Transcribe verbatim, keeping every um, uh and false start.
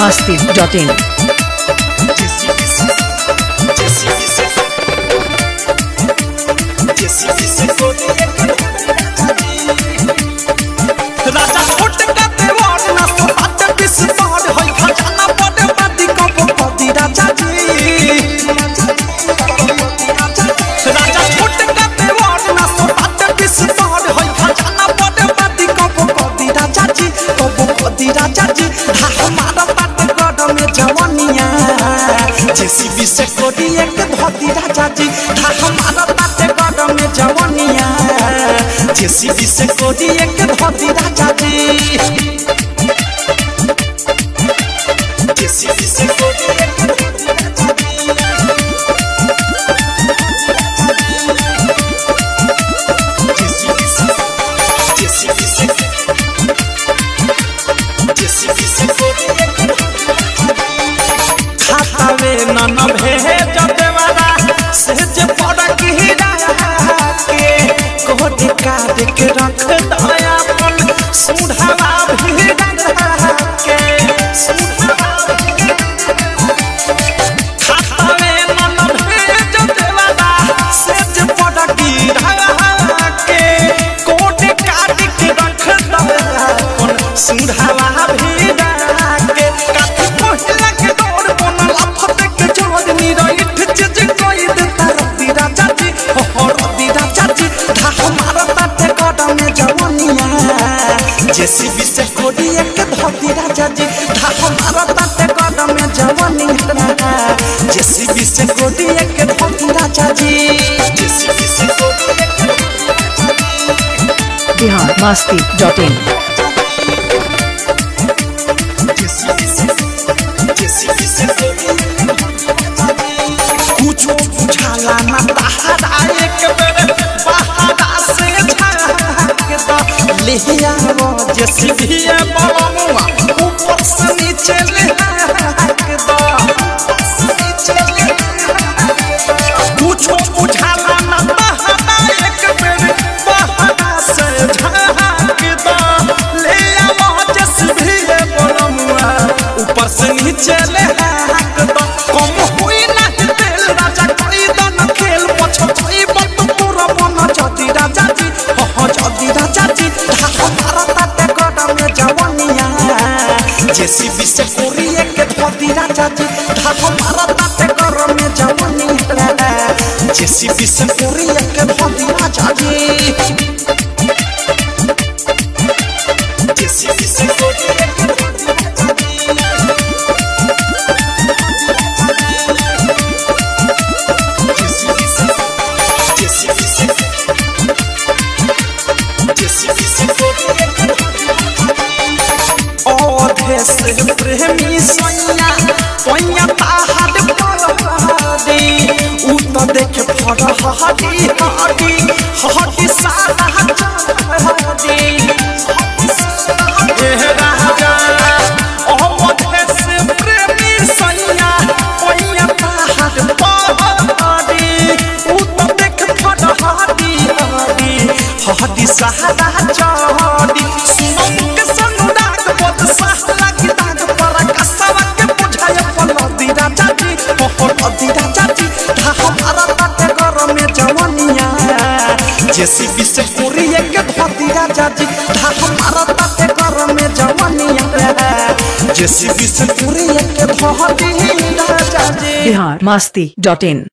masti dot in. राजा छोट का देवर ना तो बात बिस बार होई खजाना पड़े बाती को पति राजा जी राजा छोट का देवर ना तो बात बिस बार होई खजाना पड़े बाती को पति राजा जी को पति राजा जी हमारा बात गड में जवानिया जेसीबी से कोडी एक धोती राजा जी हमारा बात गड में जवानिया जेसीबी से कोडी एक धोती राजा जी जेसीबी से कोडी एक धोती राजा जी जेसीबी से जेसीबी से जेसीबी से कोडी एक खातावे नन भेज देवारा से जे पड़ा की के कोडी काट के रख दया अपन सुढ़ावा भी के सुढ़ावा खातावे नन भेज देवारा से जे पड़ा की के कोडी काट के रख दया अपन सुढ़ावा भी के काटी पहिला के दौड़ बनल अफत के जोड़ निरइठ चीज कोई देता रति राजा जी हो रति राजा जी हमारा ताते कदम में जवानिया जेसीबी से कोडी एक धोती राजा जी हमारा ताते कदम में जवानिया जेसीबी से कोडी एक धोती राजा जी जेसीबी से कोडी एक Bihar masti dot in. कुछ बुझाला ना तहरा एक बेर बहारा से झाके द लेहिया वो जेसीबी बलमुआ ऊपर से नीचे ले के द कुछ बुझाला ना तहरा एक बेर बहारा से झाके द लेहिया वो जेसीबी बलमुआ ऊपर से नीचे ले के द कम हुई ना दिल राजा कोई दन खेल पछो कोई बत पूरा बन जदी राजा जी हो जदी राजा जी हमारा ताते कदम में जवानिया जेसीबी से कोरी एक धोती राजा जी हमारा ताते कदम में जवानिया जेसीबी से कोरी एक धोती राजा जी जेसीबी से कोरी एक धोती राजा जी से प्रेमी सोनिया सोनिया ताहट पड़ी उ तो देख फरहटी हटी हटी सादा हटी ए राजा ओ से प्रेमी सोनिया सोनिया ताहट पड़ी उ तो देख फरहटी हटी हटी सादा चढ़ी सुनो के संग डाक पद साहला की दाग पर कसवा के बुझाय पलदी राजा जी हो पलदी राजा जी हमारा ताते घर में जवानिया जेसीबी से पूरी एक धोती राजा जी हमारा ताते घर में जवानिया जेसीबी से पूरी एक धोती राजा जी Bihar masti dot in.